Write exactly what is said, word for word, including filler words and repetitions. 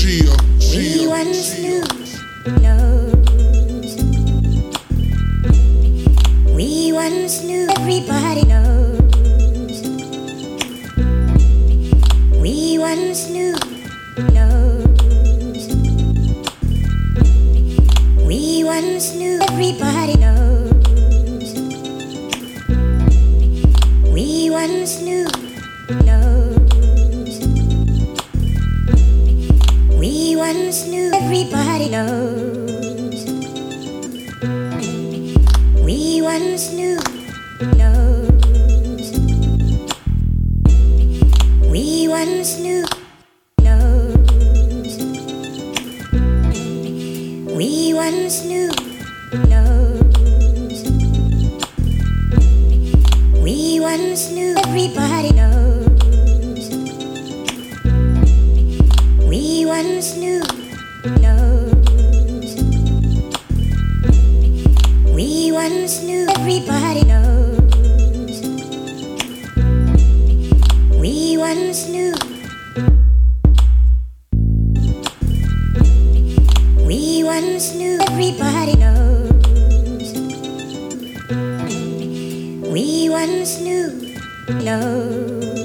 Gia, We Gia, once Gia. knew knows. We once knew everybody knows. We once knew knows. We once knew everybody knows. We once knew knows. We once knew everybody knows. We once knew knows. We once knew knows. We once knew knows. We once knew everybody knows. We once knew knows. We once knew everybody knows. We once knew. We once knew everybody knows. We once knew knows.